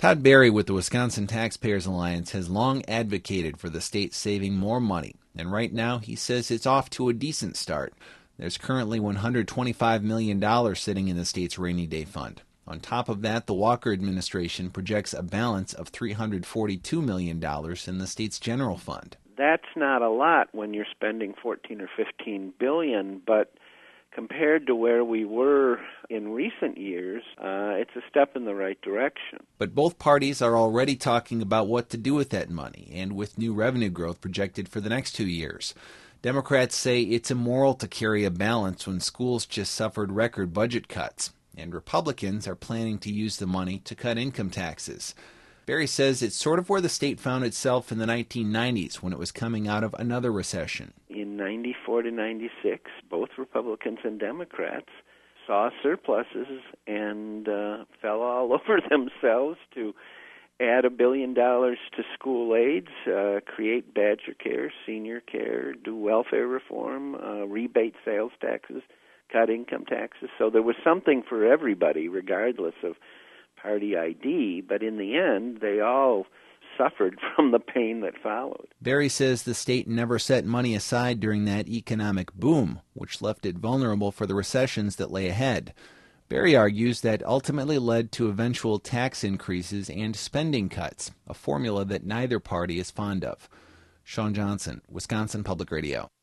Todd Berry with the Wisconsin Taxpayers Alliance has long advocated for the state saving more money, and right now he says it's off to a decent start. There's currently $125 million sitting in the state's rainy day fund. On top of that, the Walker administration projects a balance of $342 million in the state's general fund. That's not a lot when you're spending 14 or 15 billion, but compared to where we were in recent years, it's a step in the right direction. But both parties are already talking about what to do with that money, and with new revenue growth projected for the next 2 years. Democrats say it's immoral to carry a balance when schools just suffered record budget cuts, and Republicans are planning to use the money to cut income taxes. Berry says it's sort of where the state found itself in the 1990s when it was coming out of another recession. In 94 to 96, both Republicans and Democrats saw surpluses and fell all over themselves to add $1 billion to school aids, create Badger Care, senior care, do welfare reform, rebate sales taxes, cut income taxes. So there was something for everybody, regardless of party ID, but in the end, they all suffered from the pain that followed. Berry says the state never set money aside during that economic boom, which left it vulnerable for the recessions that lay ahead. Berry argues that ultimately led to eventual tax increases and spending cuts, a formula that neither party is fond of. Sean Johnson, Wisconsin Public Radio.